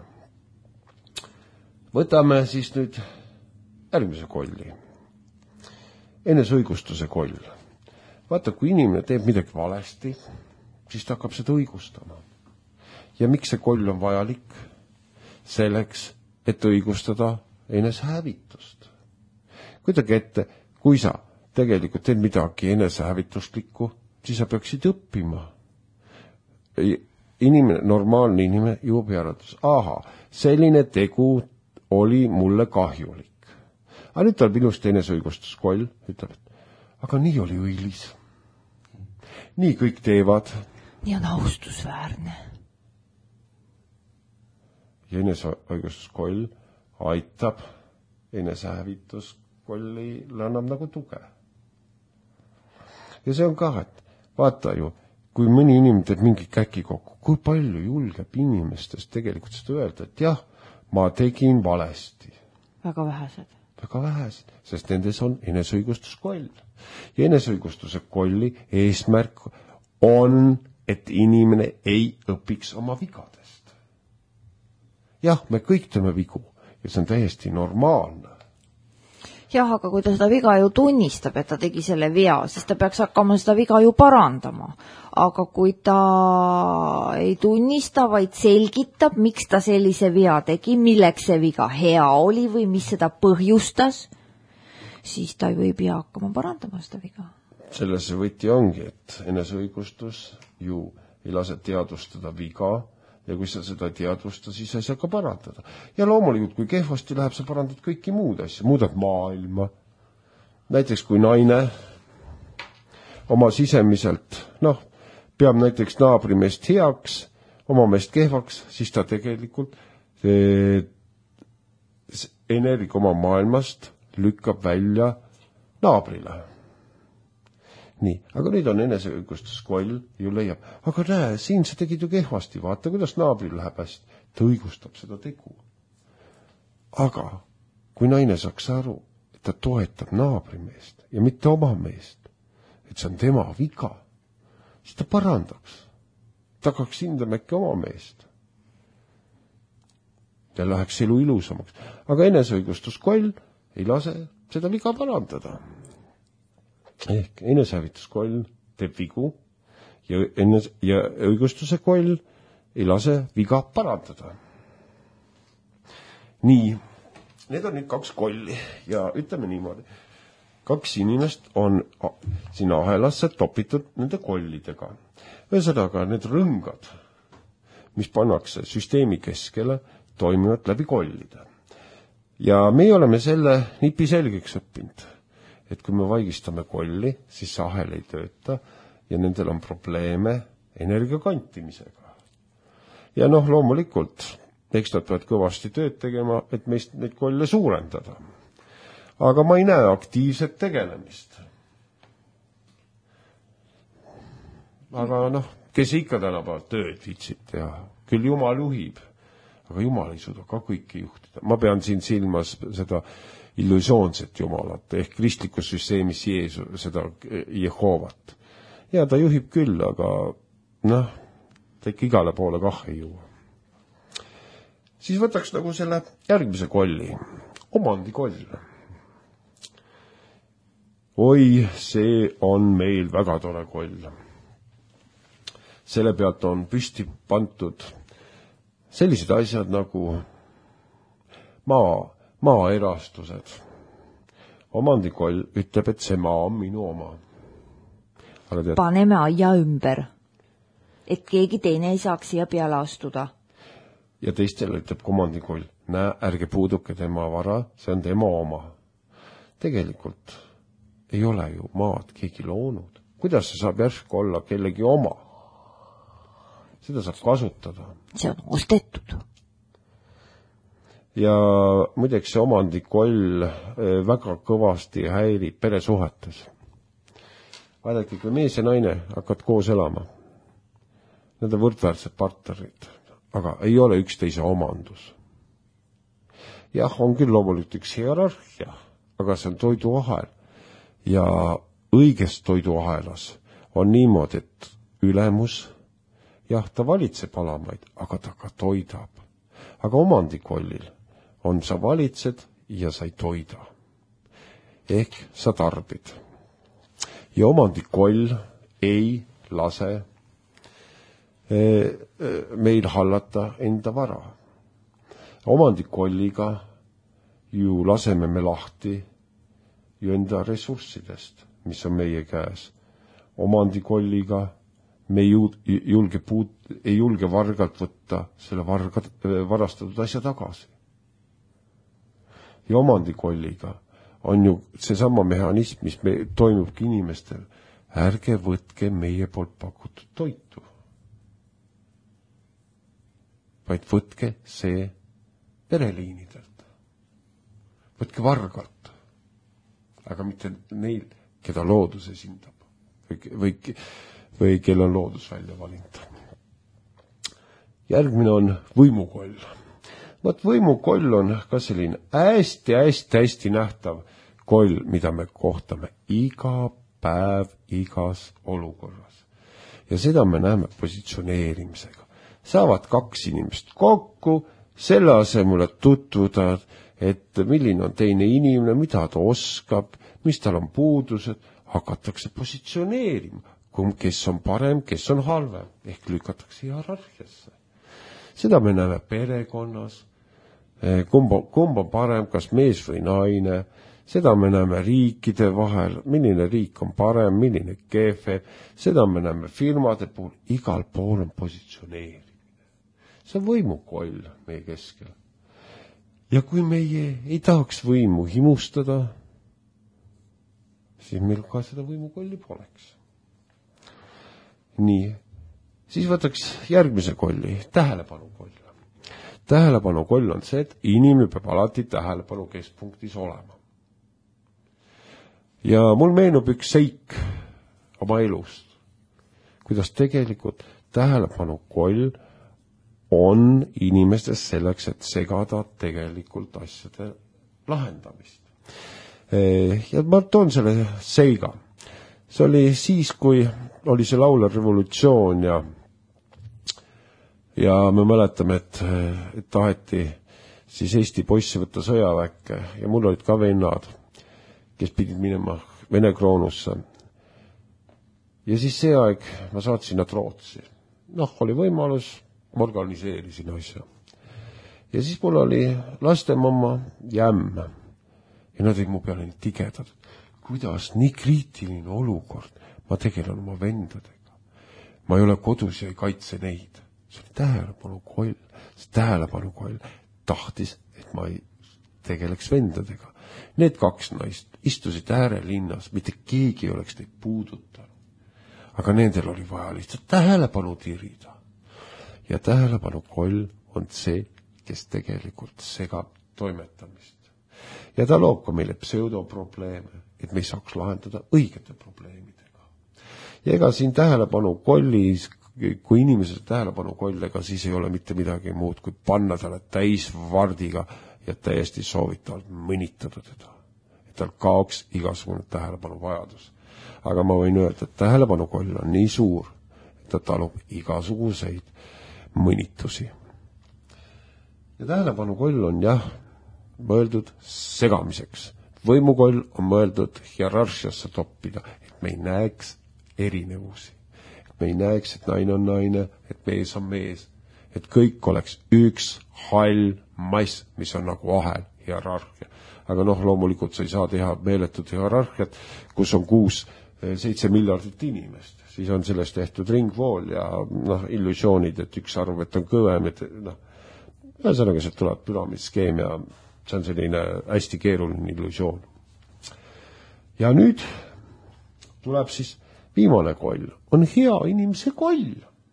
Võtame siis nüüd järgmise kolli. Enesõigustuse koll. Vaata, kui inimene teeb midagi valesti, siis ta hakkab seda õigustama. Ja miks see koll on vajalik? Selleks, et õigustada enesehävitust. Kuidagi ette, kui sa tegelikult teed midagi enesehävituslikku, siis sa peaksid õppima. inimene, normaalne inimene jõuab järeldus. Aha, selline tegu oli mulle kahjulik. Aga nüüd tuleb ilusti eneseõigustuskoll, ütleb, et aga nii oli õilis. Nii kõik teevad. Nii on austusväärne. Ja eneseõigustuskoll aitab, enesehävituskolli annab nagu tuge. Ja see on ka, et vaata ju, kui mõni inimene teeb mingi käki kokku, kui palju julgeb inimestest tegelikult seda öelda, et jah, ma tegin valesti. Väga vähesed. Väga vähesed, sest nendes on eneseõigustuskoll. Ja eneseõigustuse kolli eesmärk on, et inimene ei õpiks oma vigadest. Jah, me kõik teeme vigu ja see on täiesti normaalne. Jah, aga kui ta seda viga ju tunnistab, et ta tegi selle vea, siis ta peaks hakkama seda viga ju parandama. Aga kui ta ei tunnista, vaid selgitab, miks ta sellise vea tegi, milleks see viga hea oli või mis seda põhjustas, siis ta ju ei pea hakkama parandama seda viga. Selles see võti ongi, et eneseõigustus ju ei lase teadvustada viga ja kui sa seda teadvusta, siis ei saa ka parandada. Ja loomulikult, kui kehvasti läheb, sa parandad kõiki muud asja, muudad maailma. Näiteks kui naine oma sisemiselt, noh, peab näiteks naabrimeest heaks, oma meest kehvaks, siis ta tegelikult eh, energia oma maailmast lükkab välja naabrile. Nii, aga nüüd on eneseõigustuskoll ju leiab, aga näe, siin sa tegid ju kehvasti, vaata, kuidas naabril läheb hästi. Ta õigustab seda tegu. Aga kui naine saaks aru, et ta toetab naabrimeest ja mitte oma meest, et see on tema viga, siis ta parandaks. Ta hakkaks hindama äkki oma meest. Ja läheks elu ilusamaks. Aga eneseõigustuskoll ei lase seda viga parandada. Ehk enesehävituskoll teeb vigu ja, enes, ja õigustuse koll ei lase viga parandada. Nii, need on nüüd kaks kolli ja ütleme niimoodi. Kaks inimest on sinna ahelasse topitud nende kollidega. Ühesõnaga, need rõngad, mis pannakse süsteemi keskele, toimivad läbi kollide. Ja me oleme selle nipi selgeks õppinud. Et kui me vaigistame kolli, siis see ahel ei tööta ja nendel on probleeme energia kantimisega. Ja noh, loomulikult, eks nad peavad kõvasti tööd tegema, et meist neid kolle suurendada. Aga ma ei näe aktiivset tegelemist. Aga noh, kes ikka tänapäeval tööd viitsib teha, küll Jumal juhib, aga Jumal ei suuda ka kõiki juhtida. Ma pean siin silmas seda illusioonset Jumalat, ehk kristlikus süsteemis Jeesu, seda Jehovat. Ja ta juhib küll, aga noh, ta ikka igale poole kah ei jõua. Siis võtaks nagu selle järgmise kolli, omandikoll. Oi, see on meil väga tore koll. Selle pealt on püsti pantud sellised asjad nagu maa, maaerastused. Omandikoll ütleb, et see maa on minu oma. Tead, paneme aia ümber, et keegi teine ei saaks siia peale astuda. Ja teistele ütleb omandikoll, näe, ärge puuduke tema vara, see on tema oma. Tegelikult ei ole ju maad keegi loonud. Kuidas see saab järsku olla kellegi oma? Seda saab kasutada. See on ostetud. Ja muideks see omandikoll väga kõvasti häirib peresuhetes. Vaadake, kui mees ja naine hakkavad koos elama, need on võrdväärsed partnerid, aga ei ole üksteise omandus. Jah, on küll loomulikult üks hierarhia, aga see on toiduahel. Ja õiges toiduahelas on niimoodi, et ülemus, jah, ta valitseb alamaid, aga ta ka toidab. Aga omandikollil on sa valitsed ja sa ei toida. Ehk sa tarbid. Ja omandikoll ei lase meil hallata enda vara. Omandikolliga ju laseme me lahti ju enda ressurssidest, mis on meie käes. Omandikolliga me ei julge, puut, ei julge vargalt võtta selle vargad, varastatud asja tagasi. Ja omandikolliga on ju seesama mehhanism, mis me, toimubki inimestel. Ärge võtke meie poolt pakutud toitu. Vaid võtke see pereliinidelt. Võtke vargalt. Aga mitte neil, keda loodus esindab. Või, või, või kel on loodus välja valinud. Järgmine on võimukoll. Võt võimukoll on ka selline hästi, hästi, hästi nähtav koll, mida me kohtame iga päev, igas olukorras. Ja seda me näeme positsioneerimisega. Saavad kaks inimest kokku, selle asemel tutvuda, et milline on teine inimene, mida ta oskab, mis tal on puudused, hakatakse positsioneerima, kes on parem, kes on halvem, ehk lükatakse hierarhiasse. Seda me näeme perekonnas, kumb on, kumb on parem, kas mees või naine, seda me näeme riikide vahel, milline riik on parem, milline kehve, seda me näeme firmade puhul, igal pool on positsioneerimine. See on võimukoll meie keskel. Ja kui meie ei tahaks võimu himustada, siis meil ka seda võimukolli poleks. Nii, siis võtaks järgmise kolli, tähelepanukoll. Tähelepanukoll on see, et inimene peab alati tähelepanu keskpunktis olema. Ja mul meenub üks seik oma elust, kuidas tegelikult tähelepanukoll on inimestes selleks, et segada tegelikult asjade lahendamist. Ja ma toon selle seiga. See oli siis, kui oli see laulev revolutsioon ja ja me mäletame, et, et taheti siis Eesti poissi võtta sõjaväkke ja mul olid ka vennad, kes pidid minema Vene kroonusse. Ja siis see aeg ma saatsin nad Rootsi. Noh, oli võimalus, ma organiseerisin asja. Ja siis mul oli lastemamma jämm ja nad olid mu peale nii tigedad. Kuidas nii kriitiline olukord, ma tegelen oma vendadega. Ma ei ole kodus ja ei kaitse neid. See oli tähelepanukoll. See tähelepanukoll tahtis, et ma ei tegeleks vendadega. Need kaks naist istusid äärelinnas, mitte keegi oleks neid puudutanud. Aga nendel oli vaja lihtsalt tähelepanu tirida. Ja tähelepanukoll on see, kes tegelikult segab toimetamist. Ja ta loob ka meile pseudoprobleeme, et me ei saaks lahendada õigete probleemidega. Ja ega siin tähelepanukollis, kui inimesed tähelepanukollega, siis ei ole mitte midagi muud, kui panna talle täis vardiga ja täiesti soovitavalt mõnitada teda. Et tal kaoks igasugune tähelepanu vajadus. Aga ma võin öelda, et tähelepanukoll on nii suur, et ta talub igasuguseid mõnitusi. Ja tähelepanukoll on jah mõeldud segamiseks. Võimukoll on mõeldud hierarhiasse toppida, et me ei näeks erinevusi. Et me ei näeks, et naine on naine, et mees on mees. Et kõik oleks üks hall mass, mis on nagu ahel hierarhia. Aga noh, loomulikult sa ei saa teha meeletut hierarhiat, kus on kuus, seitse miljardit inimest. Siis on sellest tehtud ringvool ja noh, illusioonid, et üks arv, et on kõvem, et noh, ühesõnaga see tuleb püramiidskeem ja see on selline hästi keeruline illusioon. Ja nüüd tuleb siis viimane koll. On hea inimese koll.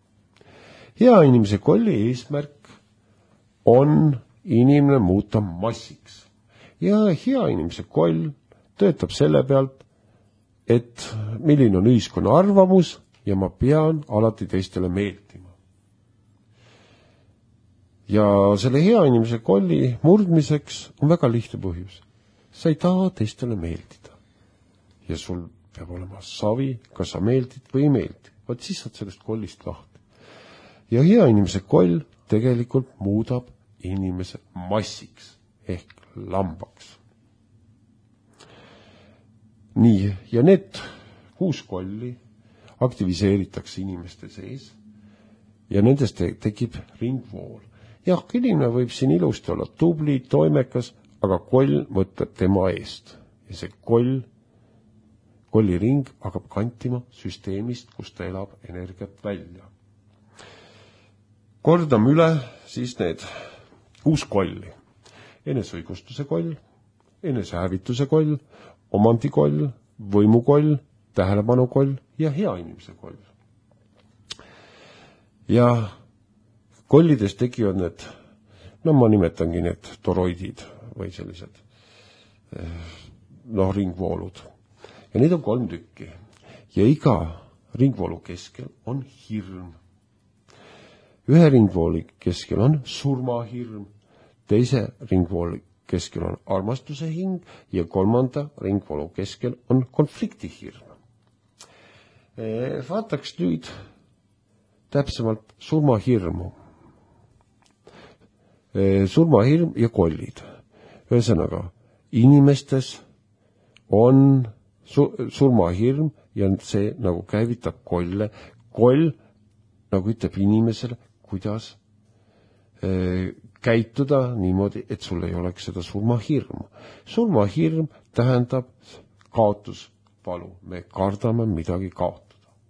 Hea inimese kolli eesmärk on inimene muuta massiks. Ja hea inimese koll töötab selle pealt, et milline on ühiskonna arvamus ja ma pean alati teistele meeldima. Ja selle hea inimese kolli murdmiseks on väga lihtne põhjus. Sa ei taha teistele meeldida. Ja sul peab olema savi, kas sa meeldid või ei meeldi. Vaat siis saad sellest kollist lahti. Ja hea inimese koll tegelikult muudab inimese massiks ehk lambaks. Nii, ja need kuus kolli aktiviseeritakse inimeste sees ja nendest tekib ringvool. Jah, inimene võib siin ilusti olla tubli, toimekas, aga koll mõtleb tema eest. Ja see koll, kolliring hakkab kantima süsteemist, kus ta elab energiat välja. Kordame üle siis need kuus kolli. Eneseõigustuse koll, enesehävituse koll, omandikoll, võimukoll, tähelepanukoll ja hea inimese koll. Ja kollides tekivad need, no ma nimetangi need toroidid või sellised noh, ringvoolud. Ja neid on kolm tükki. Ja iga ringvoolu keskel on hirm. Ühe ringvoolu keskel on surmahirm, teise ringvoolu keskel on armastuse hing ja kolmanda ringvoolu keskel on konfliktihirm. Vaataks nüüd täpsemalt surmahirmu. Surmahirm ja kollid. Ühesõnaga, inimestes on surmahirm ja see nagu käivitab kolle. Koll nagu ütleb inimesele, kuidas käituda niimoodi, et sul ei oleks seda surmahirmu. Surmahirm tähendab kaotuspalu. Me kardame midagi kaotada.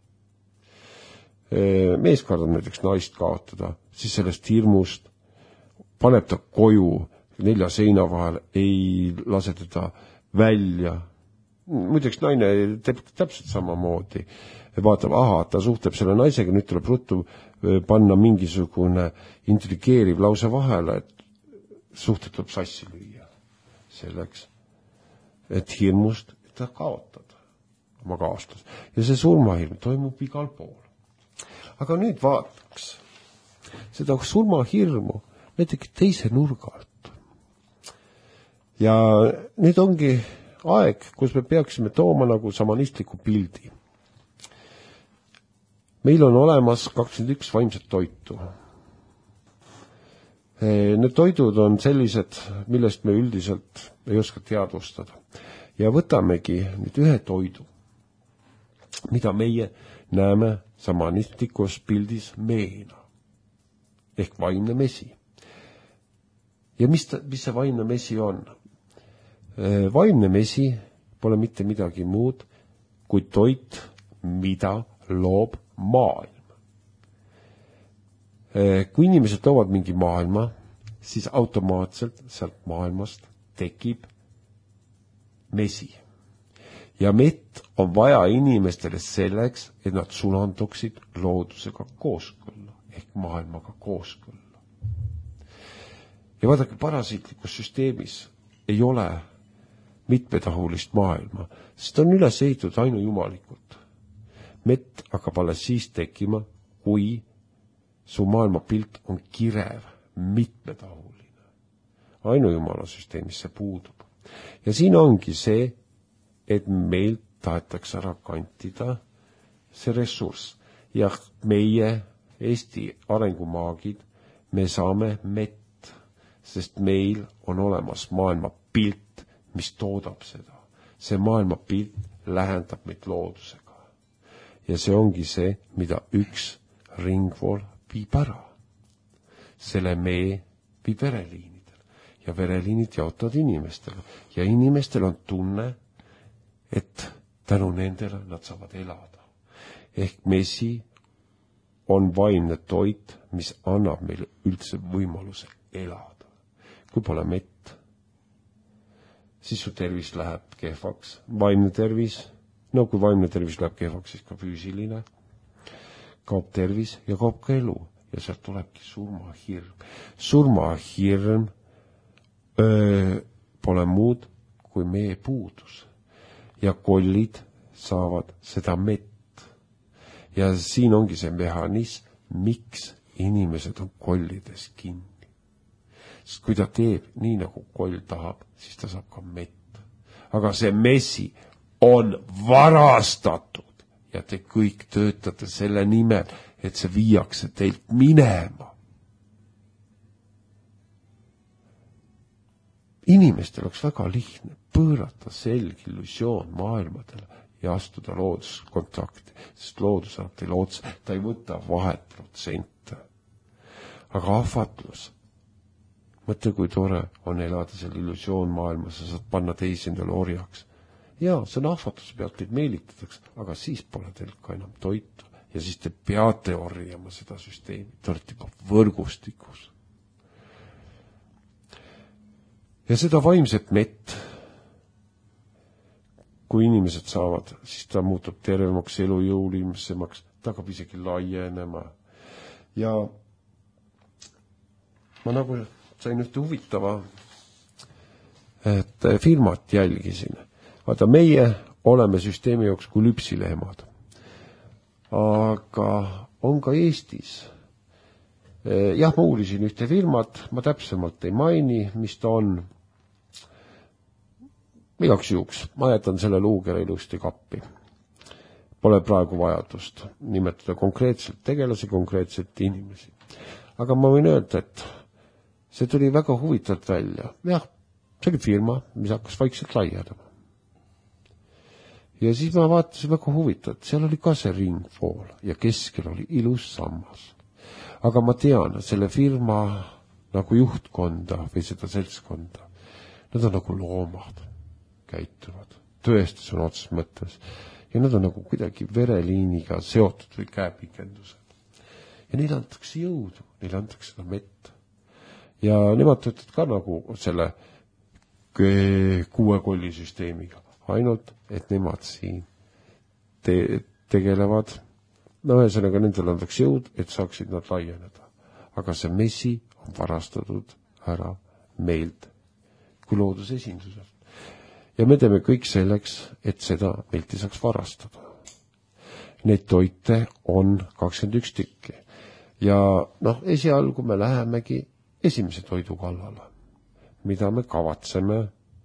Mees kardab näiteks naist kaotada, siis sellest hirmust paneb ta koju nelja seina vahel, ei lase teda välja. Muideks naine teeb täpselt samamoodi. Vaatab, aha, ta suhtleb selle naisega, nüüd tuleb ruttu panna mingisugune intrigeeriv lause vahele, et suhted tuleb sassi lüüa. Selleks, et hirmust et ta kaotada oma kaaslas. Ja see surmahirm toimub igal pool. Aga nüüd vaataks seda surmahirmu näiteks teise nurga alt. Ja nüüd ongi aeg, kus me peaksime tooma nagu samanistliku pildi. Meil on olemas kakskümmend üks vaimset toitu. Need toidud on sellised, millest me üldiselt ei oska teadvustada. Ja võtamegi nüüd ühe toidu, mida meie näeme samanistlikus pildis meena, ehk vaimne mesi. Ja mis, ta, mis see vaimne mesi on? Vaimne mesi pole mitte midagi muud kui toit, mida loob maailm. Kui inimesed loovad mingi maailma, siis automaatselt sealt maailmast tekib mesi. Ja mett on vaja inimestele selleks, et nad sulanduksid loodusega kooskõlla, ehk maailmaga kooskõlla. Ja vaadake, parasiitlikus süsteemis ei ole mitmetahulist maailma, sest on üles ehitatud ainujumalikult. Mett hakkab alles siis tekkima, kui su maailmapilt on kirev, mitmetahuline. Ainujumala süsteemis see puudub. Ja siin ongi see, et meil tahetakse ära kantida see ressurss. Ja meie Eesti arengumaagid, me saame mett, sest meil on olemas maailmapilt, mis toodab seda. See maailmapilt lähendab meid loodusega. Ja see ongi see, mida üks ringvool viib ära. Selle mee viib vereliinidel. Ja vereliinid jaotavad inimestele. Ja inimestel on tunne, et tänu nendele nad saavad elada. Ehk mesi on vaimne toit, mis annab meile üldse võimaluse elada. Kui pole mett, siis su tervis läheb kehvaks. Vaimne tervis, no kui vaimne tervis läheb kehvaks, siis ka füüsiline. Kaob tervis ja kaob ka elu. Ja sealt tulebki surmahirm. Surmahirm öö, pole muud kui meie puudus. Ja kollid saavad seda mett. Ja siin ongi see mehhanism, miks inimesed on kollides kinni. Sest kui ta teeb nii, nagu koll tahab, siis ta saab ka mett. Aga see mesi on varastatud ja te kõik töötate selle nimel, et see viiakse teilt minema. Inimestel oleks väga lihtne pöörata selg illusioon maailmadele ja astuda looduskontakti, sest loodus annab teile otsa, ta ei võta vahet protsente. Aga ahvatlus, mõtle kui tore on elada selle illusioon maailmas, sa saad panna teisi endale orjaks jaa, see on ahvatluse pealt, teid meelitatakse, aga siis pole teil ka enam toitu ja siis te peate orjama seda süsteemi, te olete juba võrgustikus. Ja seda vaimset mett, kui inimesed saavad, siis ta muutub tervemaks, elujõulisemaks, ta hakkab isegi laienema. Ja ma nagu sain ühte huvitava, et firmat jälgisin. Vaata, meie oleme süsteemi jaoks kui lüpsilehmad. Aga on ka Eestis. Jah, ma uurisin ühte firmat, ma täpsemalt ei maini, mis ta on. Igaks juhuks, ma jätan selle luugere ilusti kappi. Pole praegu vajadust nimetada konkreetselt tegelasi, konkreetselt inimesi. Aga ma võin öelda, et see tuli väga huvitavalt välja. Jah, see oli firma, mis hakkas vaikselt laienema. Ja siis ma vaatasin väga huvitavalt, seal oli ka see ringfool ja keskel oli ilus sammas. Aga ma tean, selle firma nagu juhtkonda või seda seltskonda, nad on nagu loomad, käituvad, tõesti on otsas mõttes. Ja nad on nagu kuidagi vereliiniga seotud või käepikendused. Ja neile antakse jõudu, neile antakse seda mett. Ja nemad töötavad ka nagu selle kuue kolli süsteemiga. Ainult, et nemad siin te- tegelevad, no ühesõnaga nendel antakse jõud, et saaksid nad laieneda. Aga see mesi on varastatud ära meilt kui loodusesindusel. Ja me teeme kõik selleks, et seda meilt ei saaks varastada. Need toite on kakskümmend üks tükki. Ja noh, esialgu me lähemegi esimese toidu kallale, mida me kavatseme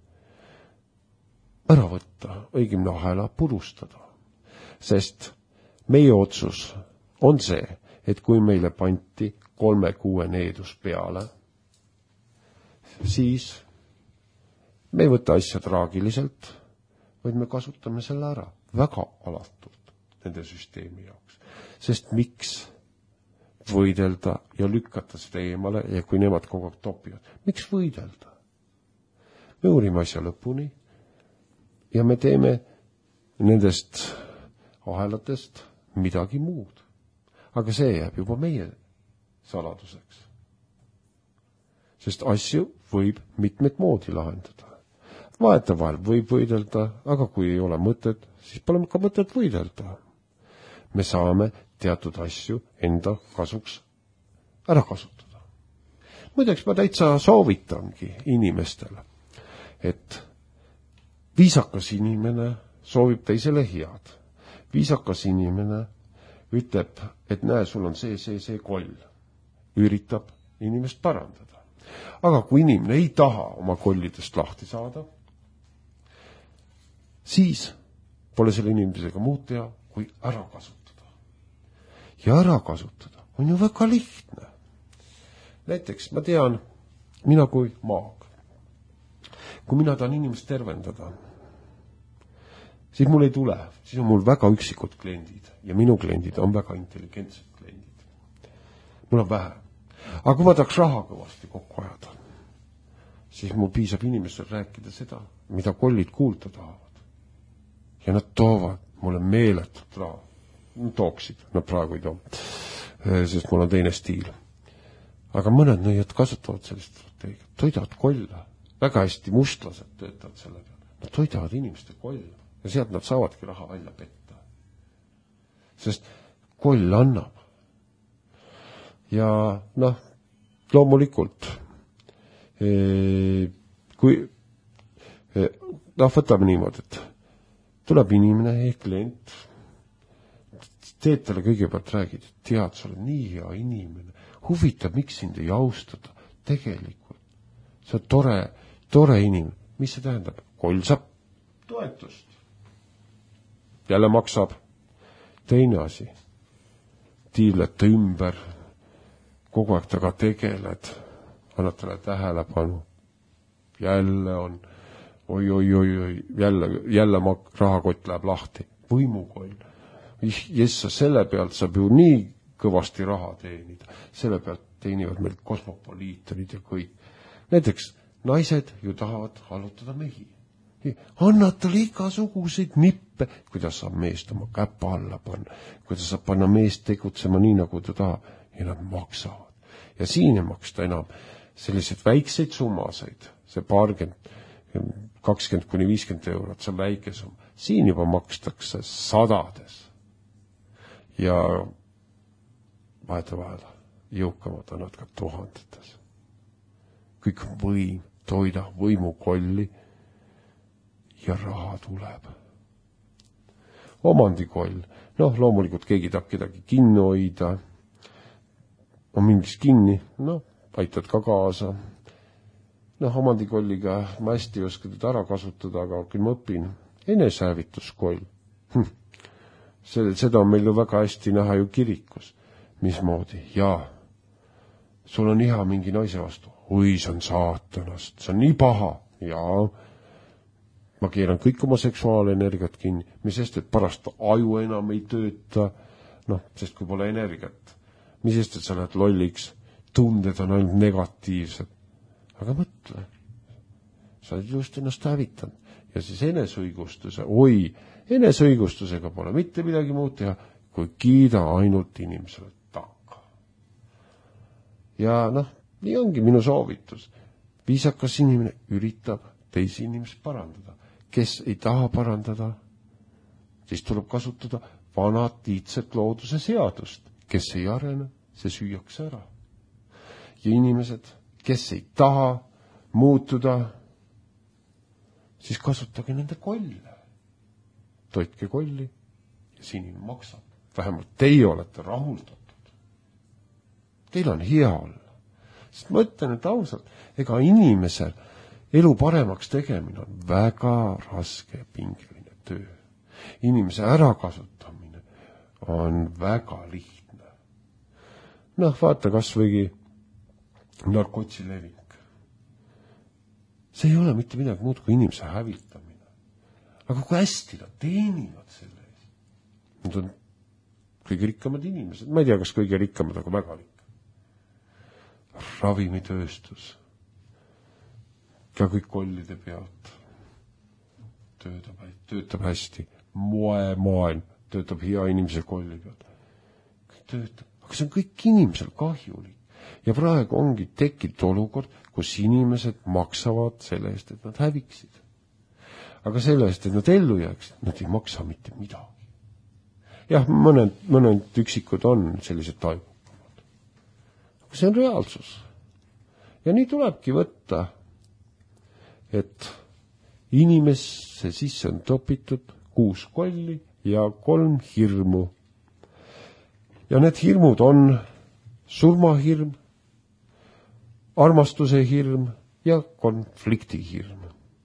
ära võtta, õigemini ahela purustada. Sest meie otsus on see, et kui meile panti kolme kuue needus peale, siis me ei võta asja traagiliselt, vaid me kasutame selle ära väga alatult nende süsteemi jaoks. Sest miks võidelda ja lükata seda eemale ja kui nemad kogu aeg topivad, miks võidelda? Me uurime asja lõpuni ja me teeme nendest ahelatest midagi muud. Aga see jääb juba meie saladuseks. Sest asju võib mitmed moodi lahendada. Vaeta vahel võib võidelda, aga kui ei ole mõtet, siis pole ka mõtet võidelda. Me saame teatud asju enda kasuks ära kasutada. Muideks ma täitsa soovitangi inimestele, et viisakas inimene soovib teisele head. Viisakas inimene ütleb, et näe, sul on see, see, see koll. Üritab inimest parandada. Aga kui inimene ei taha oma kollidest lahti saada, siis pole selle inimesega muud teha, kui ära kasutada. Ja ära kasutada on ju väga lihtne. Näiteks ma tean, mina kui maag, kui mina tahan inimest tervendada, siis mul ei tule, siis on mul väga üksikud kliendid ja minu kliendid on väga intelligentsed kliendid. Mul on vähe. Aga kui ma tahaks raha kõvasti kokku ajada, siis mul piisab inimestel rääkida seda, mida kollid kuulda tahavad. Ja nad toovad mulle meeletut raha. Nad tooksid, nad praegu ei too, sest mul on teine stiil. Aga mõned nõiad kasutavad sellist strateegiat, toidavad kolla. Väga hästi mustlased töötavad selle peale. Nad toidavad inimeste kolla ja sealt nad saavadki raha välja petta. Sest koll annab. Ja noh, loomulikult, kui, noh, võtame niimoodi, et tuleb inimene, klient, teed talle kõigepealt räägid, et tead, sa oled nii hea inimene, huvitab, miks sind ei austada, tegelikult, see on tore, tore inimene, mis see tähendab? Koll saab toetust, jälle maksab, teine asi, tiivlete ümber, kogu aeg taga tegeled, annad talle tähelepanu, jälle on oi, oi, oi, oi, jälle, jälle mak- rahakott läheb lahti. Võimukoll. Jessa, selle pealt saab ju nii kõvasti raha teenida. Selle pealt teenivad meil kosmopoliitonid ja kõik. Näiteks naised ju tahavad allutada mehi. annad talle igasuguseid nippe, kuidas saab meest oma käpa alla panna, kuidas saab panna meest tegutsema nii, nagu ta tahab, ja nad maksavad. Ja siin ei maksta enam selliseid väikseid summaseid, see paarkümmend, kakskümmend kuni viiskümmend eurot, see on väike summa. Siin juba makstakse sadades. Ja vahetevahel jõukamad annavad ka tuhandetes. Kõik on võim, toida võimukolli ja raha tuleb. Omandikoll. Noh, loomulikult keegi tahab kedagi kinni hoida. On mingis kinni, noh, aitad ka kaasa. Noh, omandikolliga ma hästi ei oska teda ära kasutada, aga kui ma õpin. Enesehävituskoll. Hm. Seda on meil ju väga hästi näha ju kirikus. Mismoodi? Jaa. Sul on iha mingi naise vastu. Oi, see on saatanast. See on nii paha. Jaa. Ma keeran kõik oma seksuaalenergiat kinni. Mis sest, et pärast aju enam ei tööta. Noh, sest kui pole energiat. Mis sest, et sa lähed lolliks. Tunded on ainult negatiivsed. Aga mõtle. Sa oled just ennast hävitanud. Ja siis enesõigustuse. Oi, enesõigustusega pole mitte midagi muud teha, kui kiida ainult inimesele takka. Ja noh, nii ongi minu soovitus. Viisakas inimene üritab teisi inimesi parandada. Kes ei taha parandada, siis tuleb kasutada vanat iidset looduse seadust. Kes ei arene, see süüakse ära. Ja inimesed, kes ei taha muutuda, siis kasutage nende kolle. Toitke kolli ja sinine maksab. Vähemalt teie olete rahuldatud. Teil on hea olla. Sest ma ütlen, et ausalt, ega inimesel elu paremaks tegemine on väga raske pingeline töö. Inimese ärakasutamine on väga lihtne. Noh, vaata kas võigi narkotsi levik. See ei ole mitte midagi muud kui inimese hävitamine. Aga kui hästi nad teenivad selle eest. Nad on kõige rikkamad inimesed. Ma ei tea, kas kõige rikkamad, aga väga rikkad. Ravimitööstus. Ka kõik kollide pealt. Töötab, töötab hästi. Moemaailm töötab hea inimese kolli pealt. Kõik töötab. Aga see on kõik inimesel kahjulik. Ja praegu ongi tekkinud olukord, kus inimesed maksavad selle eest, et nad häviksid. Aga selle eest, et nad ellu jääksid, nad ei maksa mitte midagi. Jah, mõned, mõned üksikud on sellised taibukamad. Aga see on reaalsus. Ja nii tulebki võtta, et inimesse sisse on topitud kuus kolli ja kolm hirmu. Ja need hirmud on surmahirm, armastuse hirm ja konflikti hirm.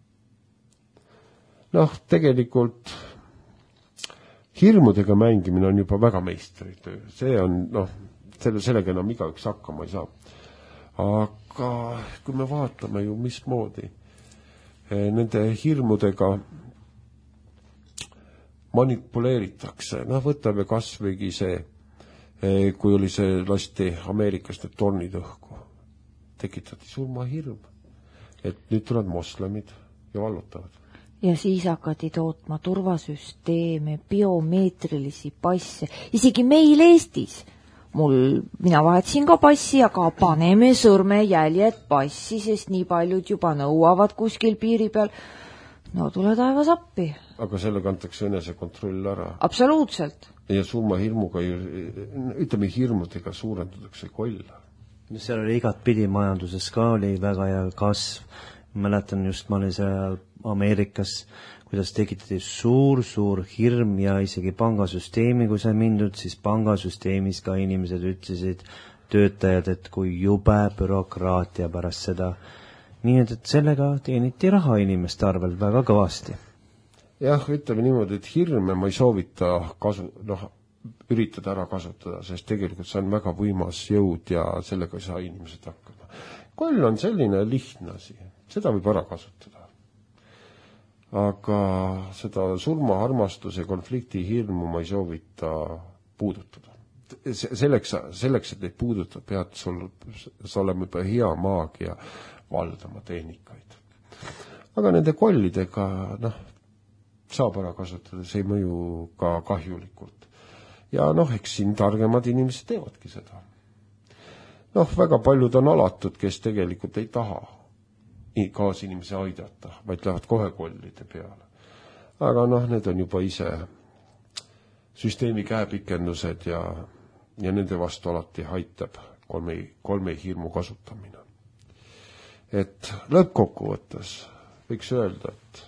Noh, tegelikult hirmudega mängimine on juba väga meistritöö. See on, noh, selle, sellega enam igaüks hakkama ei saa. Aga kui me vaatame ju mismoodi nende hirmudega manipuleeritakse, noh, võtame kas võigi see, kui oli see lasti Ameerikast need tornid õhku, tekitati surmahirm, et nüüd tulevad moslemid ja vallutavad. Ja siis hakati tootma turvasüsteeme, biomeetrilisi passe, isegi meil Eestis. Mul, mina vahetasin ka passi, aga paneme sõrmejäljed passi, sest nii paljud juba nõuavad kuskil piiri peal. No tule taevas appi. Aga selle kantakse enese kontroll ära. Absoluutselt. Ja surmahirmuga, ütleme hirmudega suurendatakse kolla. Seal oli igat pidi majanduses ka oli väga hea kasv. Mäletan just, ma olin seal Ameerikas, kuidas tekitati suur, suur hirm ja isegi pangasüsteemi, kui sai mindud, siis pangasüsteemis ka inimesed ütlesid töötajad, et kui jube bürokraatia pärast seda. Nii et sellega teeniti raha inimeste arvel väga kõvasti. Jah, ütleme niimoodi, et hirme ma ei soovita kasu, noh, üritada ära kasutada, sest tegelikult see on väga võimas jõud ja sellega ei saa inimesed hakkama. Koll on selline lihtne asi, seda võib ära kasutada. Aga seda surma, armastuse, konflikti hirmu ma ei soovita puudutada. Selleks, selleks et neid puudutada, pead sul, sa olema juba hea maag ja valdama tehnikaid. aga nende kollidega, noh, saab ära kasutada, see ei mõju ka kahjulikult. Ja noh, eks siin targemad inimesed teevadki seda. Noh, väga paljud on alatud, kes tegelikult ei taha kaasinimese aidata, vaid lähevad kohe kollide peale. Aga noh, need on juba ise süsteemi käepikendused ja, ja nende vastu alati aitab kolme, kolme hirmu kasutamine. Et lõppkokkuvõttes võiks öelda, et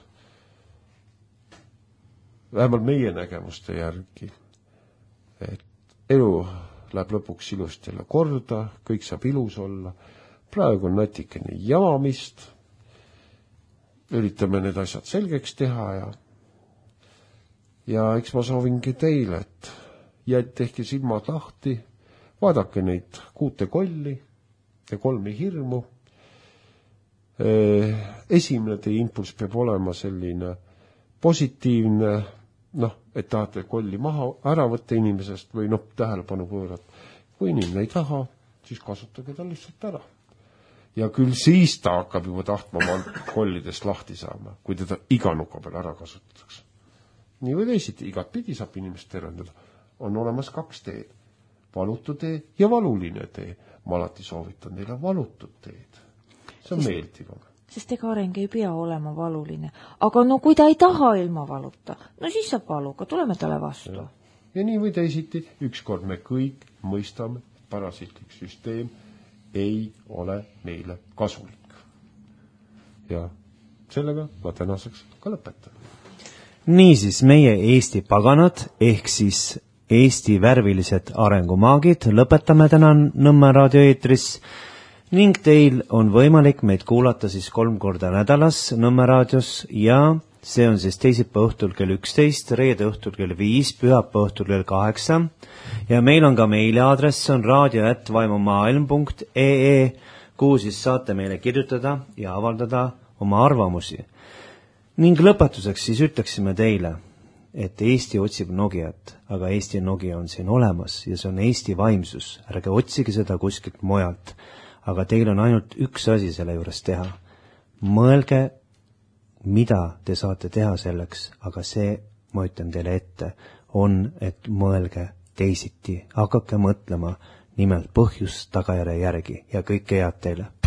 vähemalt meie nägemuste järgi, et elu läheb lõpuks ilusti jälle korda, kõik saab ilus olla, praegu on natikene jamamist, üritame need asjad selgeks teha ja ja eks ma soovingi teile, et jääd tehke silmad lahti, vaadake neid kuute kolli ja kolme hirmu. Esimene teie impulss peab olema selline positiivne, noh, et tahate kolli maha ära võtta inimesest või noh, tähelepanu pöörata. Kui inimene ei taha, siis kasutage ta lihtsalt ära. Ja küll siis ta hakkab juba tahtma kollidest lahti saama, kui teda iga nuka peal ära kasutatakse. Nii või teisiti, igat pidi saab inimest tervendada. On olemas kaks teed, valutu tee ja valuline tee. Ma alati soovitan teile valutud teed. See on sest, meeldivam. Sest ega areng ei pea olema valuline. Aga no kui ta ei taha ilma valuta, no siis saab valuga, tuleme talle vastu. Ja, ja nii või teisiti, ükskord me kõik mõistame, parasiitlik süsteem ei ole meile kasulik. Ja sellega ma tänaseks ka lõpetan. Niisiis, meie Eesti paganad ehk siis Eesti värvilised arengumaagid lõpetame täna Nõmme raadioeetris ning teil on võimalik meid kuulata siis kolm korda nädalas Nõmme raadios ja see on siis teisipäeva õhtul kell üksteist, reede õhtul kell viis, pühapäeva õhtul kell kaheksa ja meil on ka meiliaadress, on raadio at vaimumaailm punkt ee, kuhu siis saate meile kirjutada ja avaldada oma arvamusi. Ning lõpetuseks siis ütleksime teile, et Eesti otsib Nogiat, aga Eesti Nogia on siin olemas ja see on Eesti vaimsus. Ärge otsige seda kuskilt mujalt, aga teil on ainult üks asi selle juures teha. Mõelge, mida te saate teha selleks, aga see, ma ütlen teile ette, on, et mõelge teisiti. Hakake mõtlema nimelt põhjus tagajärje järgi ja kõike head teile.